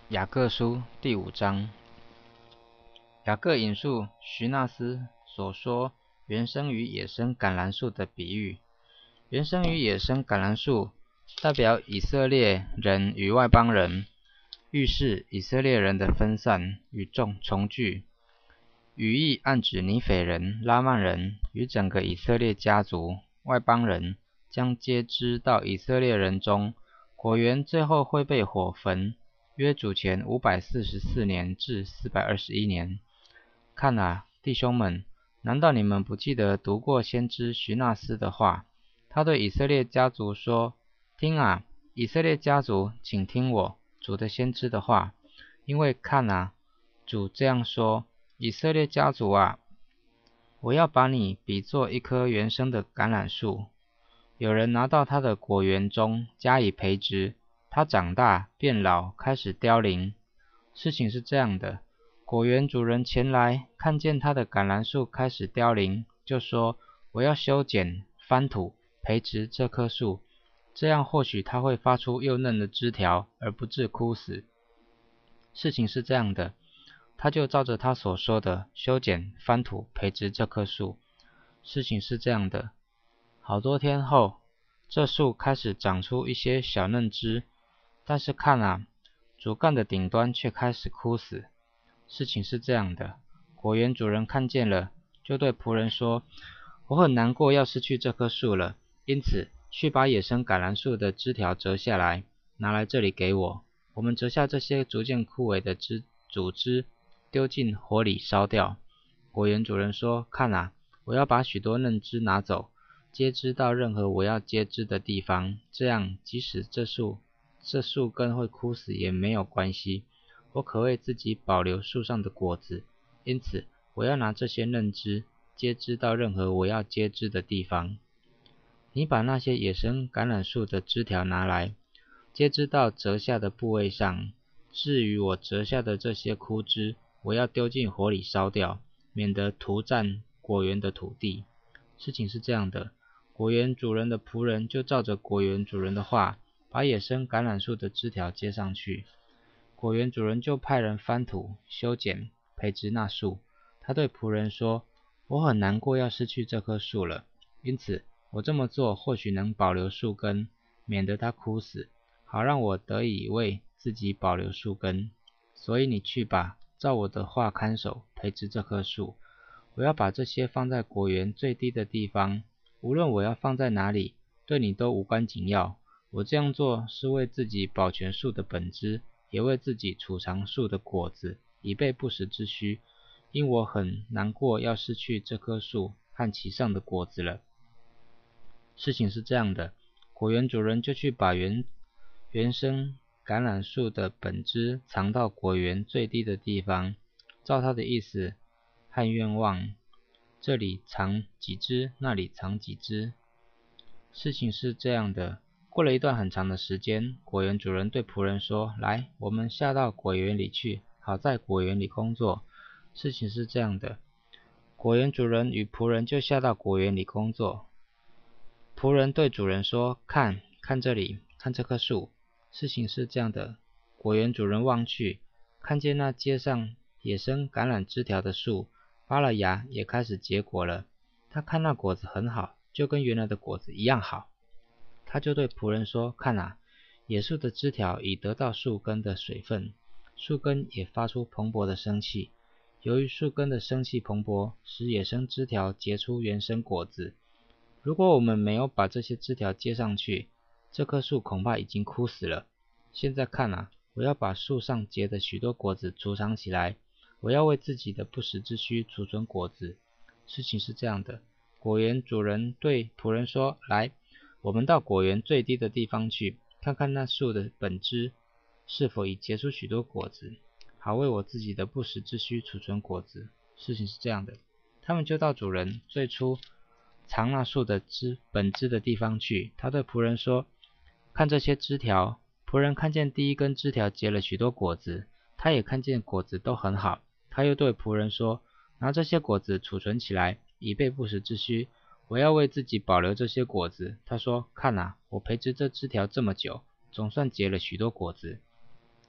雅各书第5章，雅各引述徐纳斯所说原生于野生橄榄树的比喻。原生于野生橄榄树代表以色列人与外邦人，预示以色列人的分散与重聚，语义暗指尼斐人、拉曼人与整个以色列家族。外邦人将接枝到以色列人中，果园最后会被火焚，约主前544年至421年。看啊，弟兄们，难道你们不记得读过先知徐纳斯的话？他对以色列家族说：听啊，以色列家族，请听我主的先知的话，因为看啊，主这样说：以色列家族啊，我要把你比作一棵原生的橄榄树，有人拿到它的果园中加以培植，它长大变老，开始凋零。事情是这样的，果园主人前来，看见他的橄榄树开始凋零，就说：我要修剪、翻土、培植这棵树，这样或许它会发出幼嫩的枝条，而不致枯死。事情是这样的，他就照着他所说的修剪、翻土、培植这棵树。事情是这样的，好多天后，这树开始长出一些小嫩枝，但是看啊，主干的顶端却开始枯死。事情是这样的，果园主人看见了，就对仆人说：我很难过要失去这棵树了，因此去把野生橄榄树的枝条折下来，拿来这里给我。我们折下这些逐渐枯萎的主枝，丢进火里烧掉。果园主人说：看啊，我要把许多嫩枝拿走，接枝到任何我要接枝的地方，这样即使这树根会枯死也没有关系，我可为自己保留树上的果子。因此我要拿这些嫩枝接枝到任何我要接枝的地方。你把那些野生橄榄树的枝条拿来，接枝到折下的部位上，至于我折下的这些枯枝，我要丢进火里烧掉，免得涂占果园的土地。事情是这样的，果园主人的仆人就照着果园主人的话，把野生橄榄树的枝条接上去。果园主人就派人翻土、修剪、培植那树。他对仆人说：我很难过要失去这棵树了，因此我这么做或许能保留树根，免得它枯死，好让我得以为自己保留树根。所以你去吧，照我的话看守、培植这棵树。我要把这些放在果园最低的地方，无论我要放在哪里，对你都无关紧要。我这样做是为自己保全树的本质，也为自己储藏树的果子，以备不时之需。因我很难过要失去这棵树和其上的果子了。事情是这样的，果园主人就去把原生橄榄树的本枝藏到果园最低的地方，照他的意思和愿望，这里藏几枝，那里藏几枝。事情是这样的，过了一段很长的时间，果园主人对仆人说：来，我们下到果园里去，好在果园里工作。事情是这样的，果园主人与仆人就下到果园里工作。仆人对主人说：看，看这里，看这棵树。事情是这样的，果园主人望去，看见那结上野生橄榄枝条的树发了芽，也开始结果了。他看那果子很好，就跟原来的果子一样好。他就对仆人说：看啊，野树的枝条已得到树根的水分，树根也发出蓬勃的生气。由于树根的生气蓬勃，使野生枝条结出原生果子。如果我们没有把这些枝条接上去，这棵树恐怕已经枯死了。现在看啊，我要把树上结的许多果子储藏起来，我要为自己的不时之需储存果子。事情是这样的，果园主人对仆人说：来，我们到果园最低的地方去，看看那树的本枝是否已结出许多果子，好为我自己的不时之需储存果子。事情是这样的，他们就到主人最初藏那树的本枝的地方去。他对仆人说：看这些枝条。仆人看见第一根枝条结了许多果子，他也看见果子都很好。他又对仆人说：拿这些果子储存起来，以备不时之需。我要为自己保留这些果子。他说：看啊，我培植这枝条这么久，总算结了许多果子。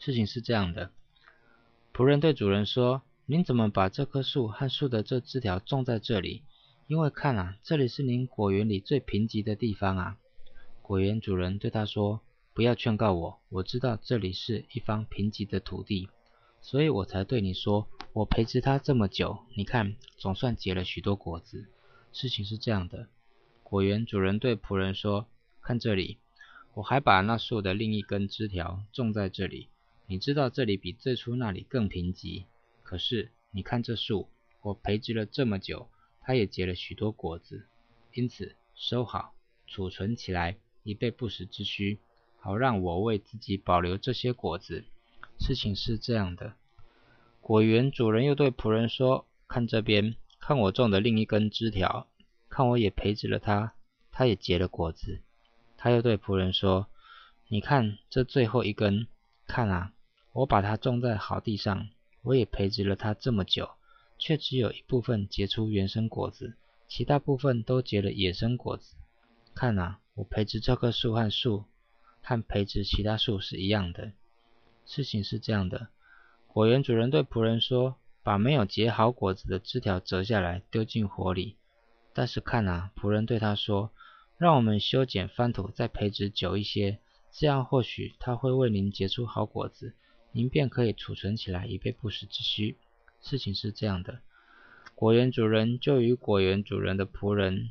事情是这样的，仆人对主人说：您怎么把这棵树和树的这枝条种在这里？因为看啊，这里是您果园里最贫瘠的地方啊。果园主人对他说：不要劝告我，我知道这里是一方贫瘠的土地，所以我才对你说，我培植它这么久，你看，总算结了许多果子。事情是这样的，果园主人对仆人说：看这里，我还把那树的另一根枝条种在这里。你知道这里比最初那里更贫瘠，可是你看这树，我培植了这么久，它也结了许多果子，因此收好，储存起来，以备不时之需，好让我为自己保留这些果子。事情是这样的，果园主人又对仆人说：看这边，看我种的另一根枝条，看我也培植了它，它也结了果子。他又对仆人说：你看这最后一根，看啊，我把它种在好地上，我也培植了它这么久，却只有一部分结出原生果子，其他部分都结了野生果子。看啊，我培植这棵树和培植其他树是一样的。事情是这样的，果园主人对仆人说：把没有结好果子的枝条折下来，丢进火里。但是看啊，仆人对他说：让我们修剪翻土，再培植久一些，这样或许它会为您结出好果子，您便可以储存起来，以备不时之需。事情是这样的，果园主人就与果园主人的仆人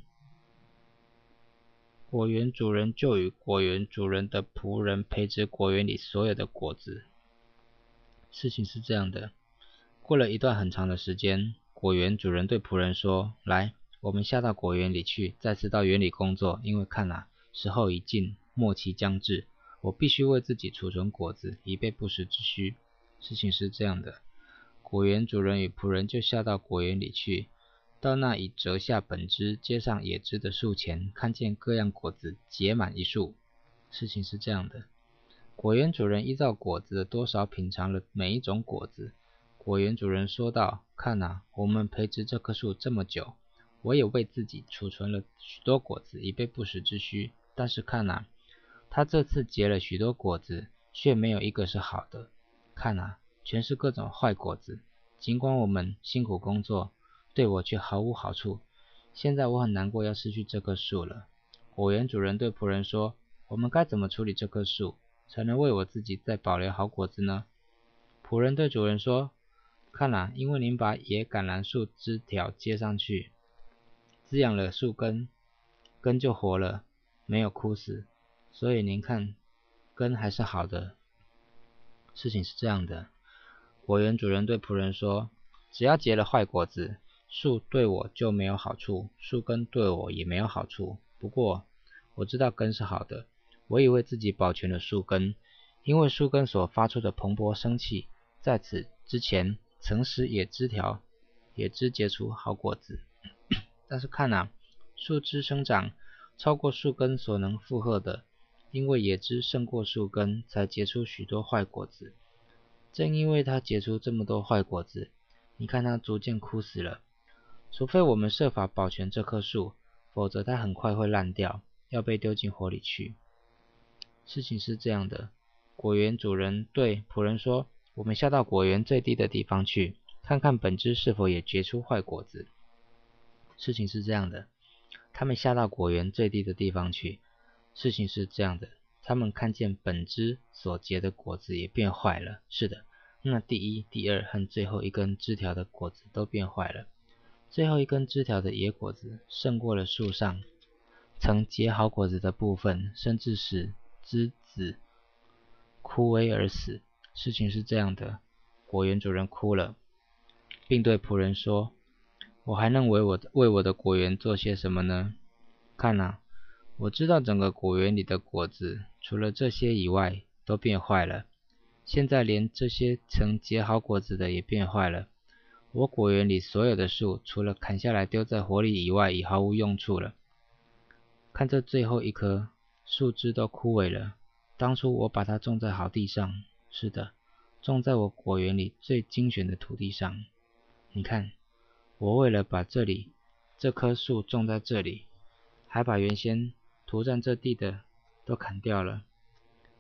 培植果园里所有的果子。事情是这样的，过了一段很长的时间，果园主人对仆人说：来，我们下到果园里去，再次到园里工作，因为看啊，时候已尽，末期将至，我必须为自己储存果子，以备不时之需。事情是这样的，果园主人与仆人就下到果园里去，到那已折下本枝、接上野枝的树前，看见各样果子结满一树。事情是这样的，果园主人依照果子的多少品尝了每一种果子。果园主人说道：看啊，我们培植这棵树这么久，我也为自己储存了许多果子，以备不时之需。但是看啊，它这次结了许多果子，却没有一个是好的。看啊，全是各种坏果子。尽管我们辛苦工作，对我却毫无好处。现在我很难过要失去这棵树了。果园主人对仆人说：我们该怎么处理这棵树，才能为我自己再保留好果子呢？仆人对主人说：看啊，因为您把野橄榄树枝条接上去，滋养了树根，根就活了，没有枯死，所以您看，根还是好的。事情是这样的，果园主人对仆人说：只要结了坏果子，树对我就没有好处，树根对我也没有好处。不过我知道根是好的，我也为自己保全了树根，因为树根所发出的蓬勃生气，在此之前曾使野枝结出好果子。但是看啊，树枝生长超过树根所能负荷的，因为野枝胜过树根，才结出许多坏果子。正因为它结出这么多坏果子，你看它逐渐枯死了。除非我们设法保全这棵树，否则它很快会烂掉，要被丢进火里去。事情是这样的，果园主人对仆人说：我们下到果园最低的地方去，看看本枝是否也结出坏果子。事情是这样的，他们下到果园最低的地方去。事情是这样的，他们看见本枝所结的果子也变坏了。是的，那第一、第二和最后一根枝条的果子都变坏了。最后一根枝条的野果子胜过了树上曾结好果子的部分，甚至使枝子枯萎而死。事情是这样的，果园主人哭了，并对仆人说：我还能为我的果园做些什么呢？看啊，我知道整个果园里的果子，除了这些以外，都变坏了。现在连这些曾结好果子的也变坏了。我果园里所有的树，除了砍下来丢在火里以外，已毫无用处了。看这最后一棵，树枝都枯萎了。当初我把它种在好地上，是的，种在我果园里最精选的土地上。你看，我为了把这棵树种在这里，还把原先涂占这地的都砍掉了。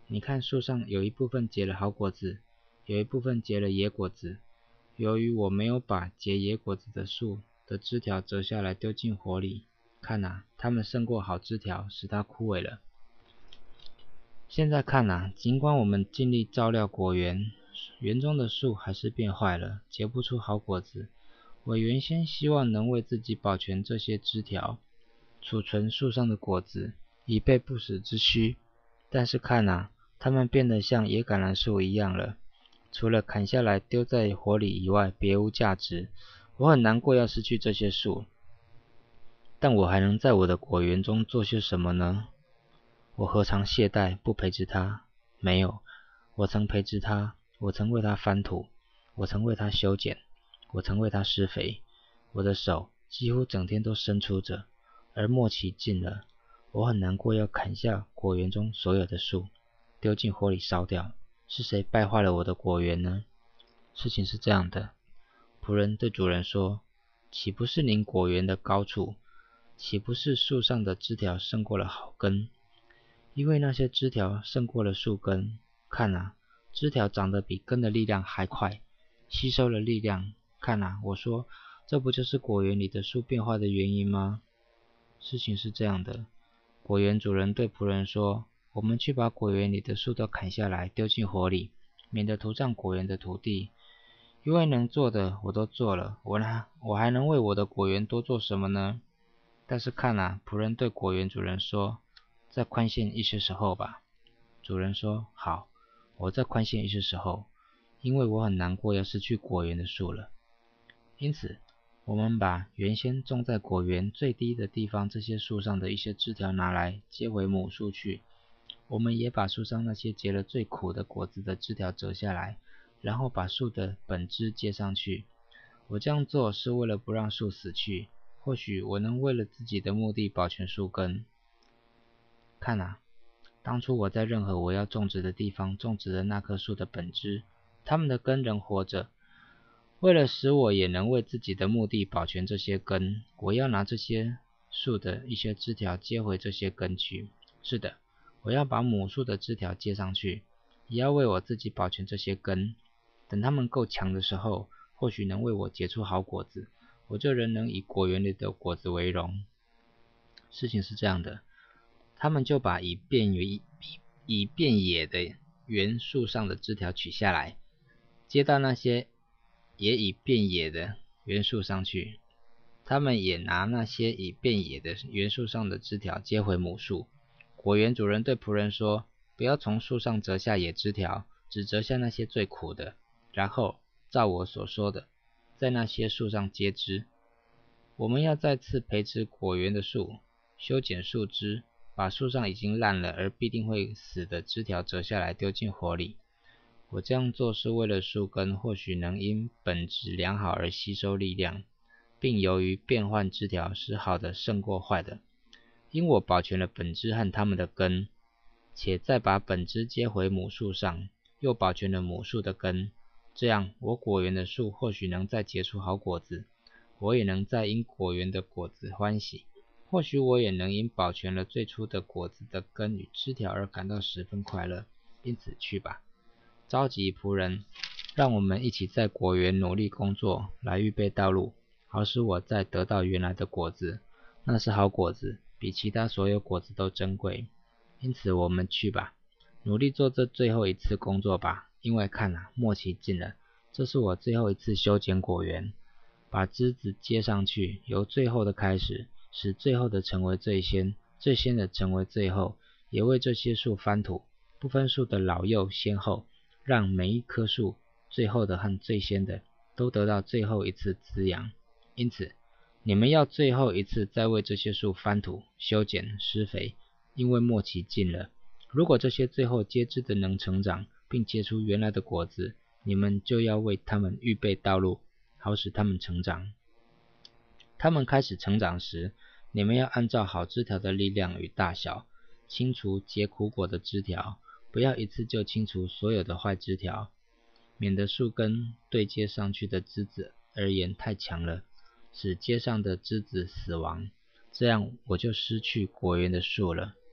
你看树上有一部分结了好果子，有一部分结了野果子。由于我没有把结野果子的树的枝条折下来丢进火里，看啊，它们胜过好枝条，使它枯萎了。现在看啊，尽管我们尽力照料果园，园中的树还是变坏了，结不出好果子。我原先希望能为自己保全这些枝条，储存树上的果子，以备不时之需。但是看啊，它们变得像野橄榄树一样了，除了砍下来丢在火里以外，别无价值。我很难过要失去这些树，但我还能在我的果园中做些什么呢？我何尝懈怠，不培植它？没有，我曾培植它，我曾为它翻土，我曾为它修剪，我曾为它施肥。我的手几乎整天都伸出着，而末期近了，我很难过要砍下果园中所有的树，丢进火里烧掉。是谁败坏了我的果园呢？事情是这样的，仆人对主人说，岂不是您果园的高处，岂不是树上的枝条胜过了好根？因为那些枝条胜过了树根，看啊，枝条长得比根的力量还快，吸收了力量。看啊，我说，这不就是果园里的树变坏的原因吗？事情是这样的，果园主人对仆人说，我们去把果园里的树都砍下来，丢进火里，免得涂上果园的土地。因为能做的我都做了，我还能为我的果园多做什么呢？但是看啊，仆人对果园主人说，再宽限一些时候吧。主人说，好，我再宽限一些时候，因为我很难过要失去果园的树了。因此，我们把原先种在果园最低的地方这些树上的一些枝条拿来接回母树去。我们也把树上那些结了最苦的果子的枝条折下来，然后把树的本枝接上去。我这样做是为了不让树死去，或许我能为了自己的目的保全树根。看啊，当初我在任何我要种植的地方种植的那棵树的本枝，它们的根仍活着。为了使我也能为自己的目的保全这些根，我要拿这些树的一些枝条接回这些根去。是的，我要把母树的枝条接上去，也要为我自己保全这些根。等它们够强的时候，或许能为我结出好果子，我就仍能以果园里的果子为荣。事情是这样的，他们就把已变野的原树上的枝条取下来，接到那些也已变野的原树上去。他们也拿那些已变野的原树上的枝条接回母树。果园主人对仆人说，不要从树上折下野枝条，只折下那些最苦的，然后照我所说的，在那些树上结枝。我们要再次培植果园的树，修剪树枝，把树上已经烂了而必定会死的枝条折下来丢进火里。我这样做是为了树根或许能因本质良好而吸收力量，并由于变换枝条使好的胜过坏的。因我保全了本枝和它们的根，且再把本枝接回母树上，又保全了母树的根，这样我果园的树或许能再结出好果子，我也能再因果园的果子欢喜，或许我也能因保全了最初的果子的根与枝条而感到十分快乐。因此去吧，召集仆人，让我们一起在果园努力工作，来预备道路，好使我再得到原来的果子。那是好果子，比其他所有果子都珍贵。因此我们去吧，努力做这最后一次工作吧。因为看啊，末期近了，这是我最后一次修剪果园，把枝子接上去，由最后的开始，使最后的成为最先，最先的成为最后，也为这些树翻土，不分树的老幼先后，让每一棵树，最后的和最先的，都得到最后一次滋养。因此你们要最后一次再为这些树翻土、修剪、施肥，因为末期近了。如果这些最后结枝的能成长，并结出原来的果子，你们就要为它们预备道路，好使它们成长。它们开始成长时，你们要按照好枝条的力量与大小，清除结苦果的枝条，不要一次就清除所有的坏枝条，免得树根对接上去的枝子而言太强了，使接上的枝子死亡，这样我就失去果园的树了。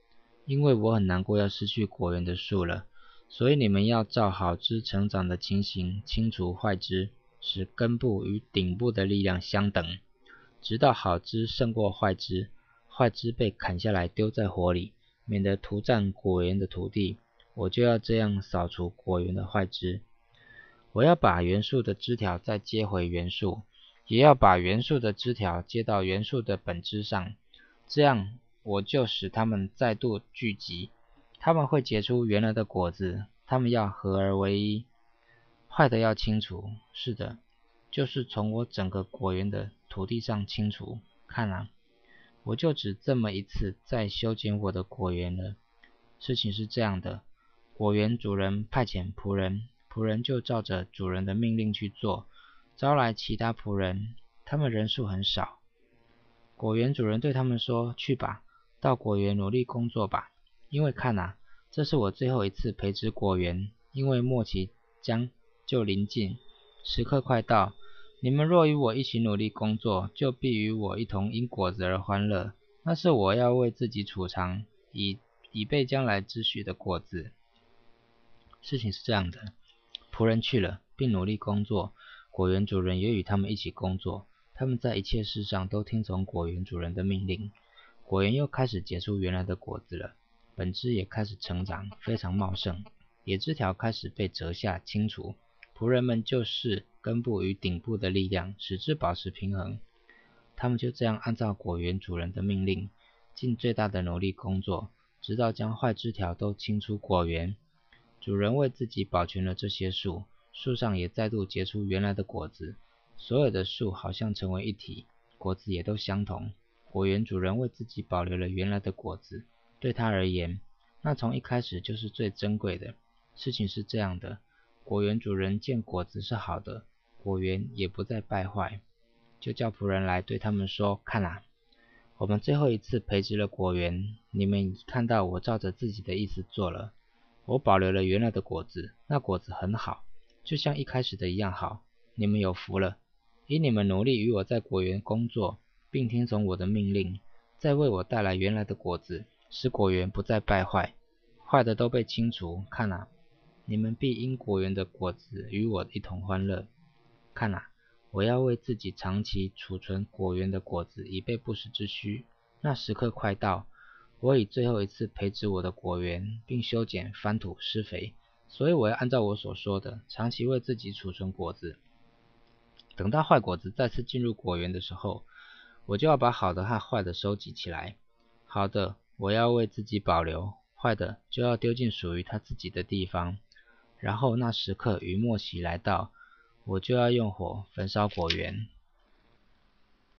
因为我很难过要失去果园的树了。所以你们要照好枝成长的情形清除坏枝，使根部与顶部的力量相等，直到好枝胜过坏枝，坏枝被砍下来丢在火里，免得涂占果园的土地。我就要这样扫除果园的坏枝。我要把原树的枝条再接回原树，也要把原树的枝条接到原树的本枝上，这样我就使它们再度聚集，它们会结出原来的果子，它们要合而为一。坏的要清除，是的，就是从我整个果园的土地上清除。看啊，我就只这么一次再修剪我的果园了。事情是这样的，果园主人派遣仆人，仆人就照着主人的命令去做，招来其他仆人，他们人数很少。果园主人对他们说，去吧，到果园努力工作吧，因为看啊，这是我最后一次培植果园，因为末期将就临近，时刻快到。你们若与我一起努力工作，就必与我一同因果子而欢乐，那是我要为自己储藏，以备将来之许的果子。事情是这样的，仆人去了，并努力工作，果园主人也与他们一起工作，他们在一切事上都听从果园主人的命令。果园又开始结出原来的果子了，本枝也开始成长，非常茂盛，野枝条开始被折下清除，仆人们就是根部与顶部的力量，使之保持平衡。他们就这样按照果园主人的命令，尽最大的努力工作，直到将坏枝条都清出果园。主人为自己保全了这些树，树上也再度结出原来的果子，所有的树好像成为一体，果子也都相同。果园主人为自己保留了原来的果子，对他而言，那从一开始就是最珍贵的。事情是这样的，果园主人见果子是好的，果园也不再败坏，就叫仆人来对他们说，看啊，我们最后一次培植了果园，你们已看到我照着自己的意思做了。我保留了原来的果子，那果子很好，就像一开始的一样好。你们有福了，因你们努力与我在果园工作，并听从我的命令，再为我带来原来的果子，使果园不再败坏，坏的都被清除。看啊，你们必因果园的果子与我一同欢乐。看啊，我要为自己长期储存果园的果子，以备不时之需。那时刻快到，我已最后一次培植我的果园，并修剪、翻土、施肥，所以我要按照我所说的，长期为自己储存果子。等到坏果子再次进入果园的时候，我就要把好的和坏的收集起来。好的，我要为自己保留，坏的就要丢进属于他自己的地方。然后那时刻与末期来到，我就要用火焚烧果园。